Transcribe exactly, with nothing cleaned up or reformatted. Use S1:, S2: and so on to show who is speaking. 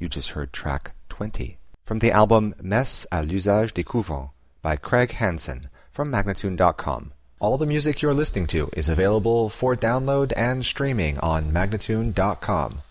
S1: You just heard track twenty. From the album Messe à l'usage des couvents by Craig Hansen from Magnatune dot com. All the music you're listening to is available for download and streaming on Magnatune dot com.